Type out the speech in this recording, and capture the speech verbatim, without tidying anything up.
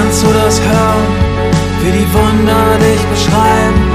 Kannst du das hören, wie die Wunder dich beschreiben?